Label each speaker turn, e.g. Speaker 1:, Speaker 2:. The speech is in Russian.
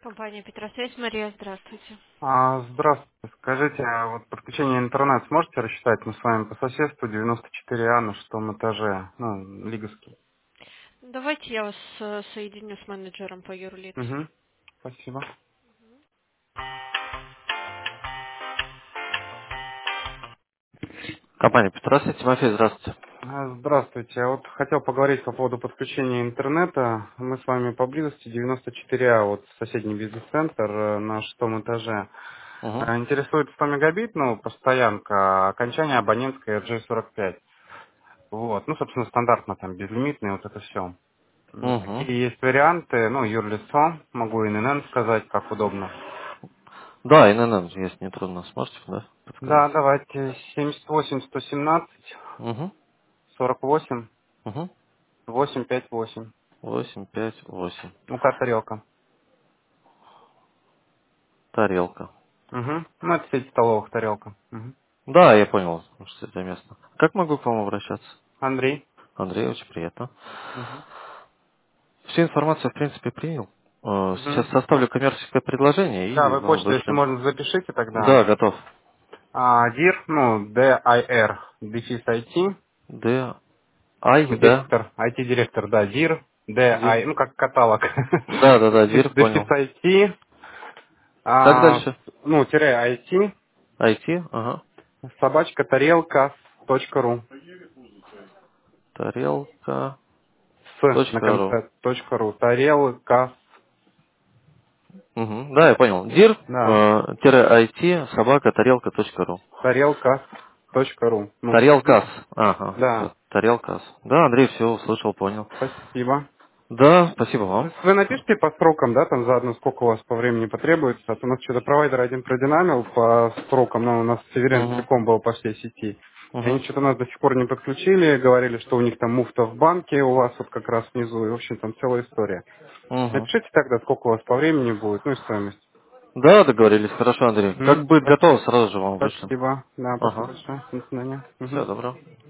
Speaker 1: Компания Петросвязь. Мария, здравствуйте.
Speaker 2: Здравствуйте. Скажите, а вот подключение интернет сможете рассчитать? Мы с вами по соседству 94А на шестом этаже, Лиговский.
Speaker 1: Давайте я вас соединю с менеджером по юрлиц.
Speaker 2: Угу. Спасибо.
Speaker 3: Компания Петросвязь, Тимофей, здравствуйте.
Speaker 2: Здравствуйте. Я вот хотел поговорить по поводу подключения интернета. Мы с вами поблизости 94А, вот соседний бизнес-центр на шестом этаже.
Speaker 3: Угу.
Speaker 2: Интересует 100 мегабит, постоянка, окончание абонентской RJ45. Вот, собственно, стандартно там безлимитный, вот это все.
Speaker 3: Угу.
Speaker 2: Какие есть варианты? Юрлицо, могу ИНН сказать, как удобно.
Speaker 3: Да, ИНН, если не трудно, сможете, да, подсказать?
Speaker 2: Да, давайте 78 117
Speaker 3: Угу.
Speaker 2: 48
Speaker 3: Угу.
Speaker 2: 858.
Speaker 3: 858.
Speaker 2: Как тарелка.
Speaker 3: Тарелка.
Speaker 2: Угу. Это сеть столовых тарелка. Мгм.
Speaker 3: Да, я понял, что это место. Как могу к вам обращаться?
Speaker 2: Андрей.
Speaker 3: Андрей, очень приятно.
Speaker 2: Угу.
Speaker 3: Всю информацию, в принципе, принял.
Speaker 2: Угу.
Speaker 3: Сейчас составлю коммерческое предложение
Speaker 2: Да,
Speaker 3: и,
Speaker 2: вы почту, если
Speaker 3: вышлем.
Speaker 2: можно, запишите тогда.
Speaker 3: Да, готов.
Speaker 2: DIR, DIR, дефис IT,
Speaker 3: Д. Ай, да.
Speaker 2: директор, IT-директор, да, DIR,
Speaker 3: Дир.
Speaker 2: DI, как каталог.
Speaker 3: Да, да, да, Дир,
Speaker 2: Дефис
Speaker 3: понял.
Speaker 2: IT,
Speaker 3: Как дальше?
Speaker 2: тире IT,
Speaker 3: IT, ага.
Speaker 2: собачка тарелка.ру.
Speaker 3: Тарелка.
Speaker 2: С на
Speaker 3: Точка ру.
Speaker 2: конце .ру. Тарелка.
Speaker 3: Мгм. Да, я понял. Дир,
Speaker 2: Да.
Speaker 3: IT, собака, тарелка.ру.
Speaker 2: Тарелка.ру.
Speaker 3: Тарелкас. Ага,
Speaker 2: Да.
Speaker 3: все, тарелкас. Да, Андрей, все услышал, понял.
Speaker 2: Спасибо.
Speaker 3: Да, спасибо вам.
Speaker 2: Вы напишите по срокам, да, там заодно сколько у вас по времени потребуется. А то у нас что-то провайдер один продинамил по срокам, но у нас Северен
Speaker 3: Угу.
Speaker 2: целиком был по всей сети. И они
Speaker 3: Угу.
Speaker 2: что-то нас до сих пор не подключили, говорили, что у них там муфта в банке, у вас вот как раз внизу, и в общем там целая история.
Speaker 3: Угу.
Speaker 2: Напишите тогда, сколько у вас по времени будет, и стоимость.
Speaker 3: Да, договорились, хорошо, Андрей. Как будет готово, сразу же вам вышлем.
Speaker 2: Спасибо. Да, спасибо
Speaker 3: Ага.
Speaker 2: большое. До свидания.
Speaker 3: Все,
Speaker 2: Мгм.
Speaker 3: добро.